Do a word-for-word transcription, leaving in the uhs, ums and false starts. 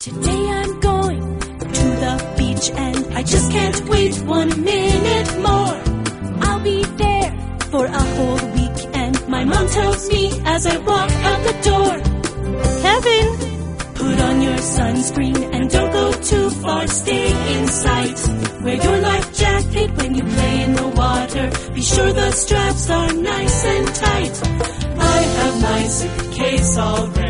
Today I'm going to the beach and I just can't wait one minute more. I'll be there for a whole week and my mom tells me as I walk out the door, Kevin, put on your sunscreen and don't go too far, stay in sight. Wear your life jacket when you play in the water, be sure the straps are nice and tight. I have my suitcase all ready.